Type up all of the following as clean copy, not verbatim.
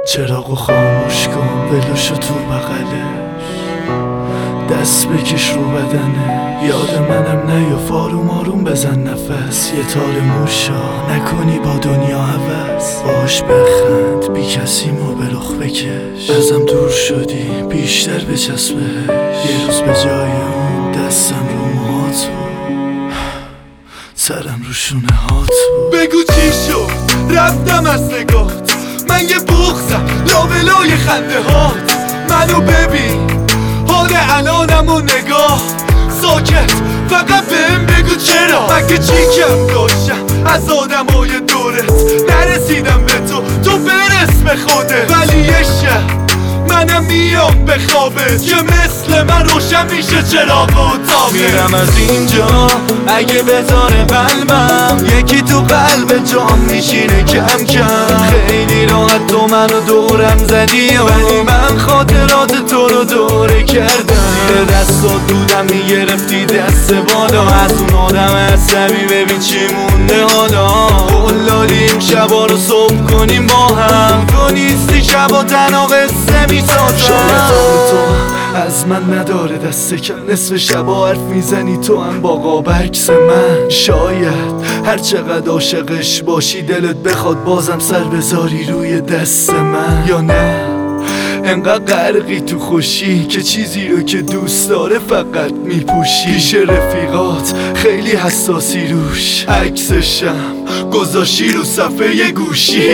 چراغو خاموش کن، ولوشو تو بغلش، دست بکش رو بدنه. یاد منم نیاف، آروم آروم بزن نفس. یه تار موشا نکنی با دنیا هوس. باش بخند، بی کسیمو به رخ بکش. ازم دور شدی بیشتر بچسبش. یه روز به جای اون دستم رو موهات بود، سرم رو شونه هات بود. بگو چی شد رفتم از نگات، من یه بغضم لابلای خنده هات. منو ببین حال الانم و نگاه، ساکت فقط بهم بگو چرا. مگه چی کم داشتم از آدمای دورت، نرسیدم به تو برس به خودت. ولی یه شب منم میام به خوابت، که مثل من روشن میشه چراغ و تابت. میرم از اینجا اگه بذاره قلبم، یکی تو قلب جام میشینه کم کم. خیلی راحت تو منو دورم زدی، ولی من خاطرات تو رو دوره کردم. زیر دستات دودم میگرفتی دست بالا، از اون آدم عصبی ببین چی مونده حالا. قول دادیم شبا رو صبح کنیم با هم، تو نیستی شبا تنها قصه میسازم. شاید تو از من نداره دست کم، نصف شبا حرف میزنی تو هم با قاب عکس من. شاید هر چقدر عاشقش باشی دلت بخواد بازم سر بذاری روی دست من. یا نه انقدر غرقی تو خوشی که چیزی رو که دوست داره فقط میپوشی. پیش رفیقات خیلی حساسی روش، عکسشم گذاشی رو صفحه گوشی.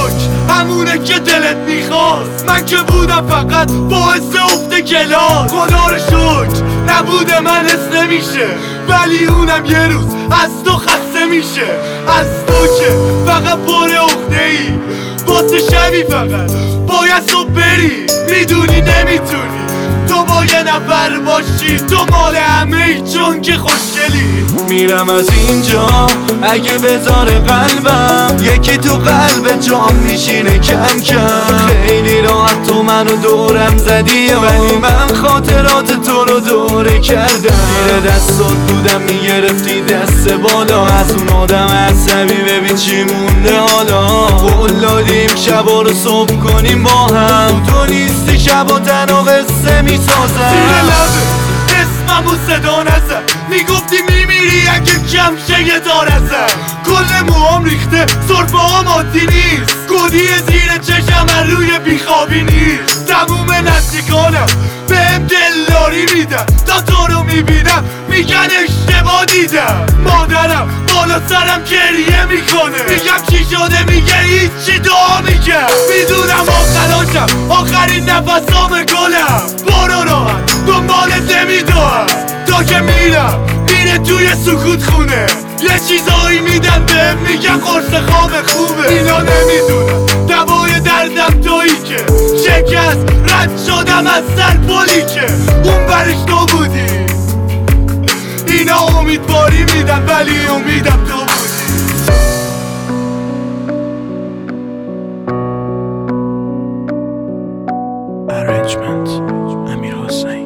شک همونه که دلت میخواست، من که بودم فقط باعث افت کلاس. خدا رو شکر نبوده من حس نمیشه، ولی اونم یه روز از تو خسته میشه. از تو که فقط پر عقده ای، واسه شبی فقط باید صبح بری. میدونی نمیتونی تو با یه نفر باشی، تو مال همه ای چون که خوشگلی. میرم از اینجا اگه بذاره قلبم، یکی تو قلب جام میشینه کم کم. خیلی راحت تو منو دورم زدی، ولی من خاطرات تو رو دوره کردم. زیر دستات بودم میگرفتی دست بالا، از اون آدم عصبی ببین چی مونده حالا. قول دادیم شبا رو صبح کنیم با هم، تو نیستی شبا تنها قصه میسازم. زیر لبه اسممو صدا نزن، میگفتی میمیری اگه کم شه یه دار ازم. کل موام ریخته سرفه هم عادی نیست، گودی زیر چشم از روی بیخوابی نیست. تموم نزدیکانم بهم دلداری میدن، تا تو رو میبینم میگن اشتباه دیدم. مادرم بالا سرم گریه میکنه، میگم چی شده میگه هیچی دعا میگم. میدونم آخراشم آخرین نفسام گلم، برو راحت دنبالت نمیدونم. تا که میرم میره توی سکوت خونه، یه چیزایی میدن بهم میگن قرص خواب خوبه. اینا نمیدونم دوای دردم تویی که شکست رد شدم از سر پلی که اون برش تو بودی. اینا امیدواری میدن ولی امیدم تو بودی. Arrangement امیر حسین.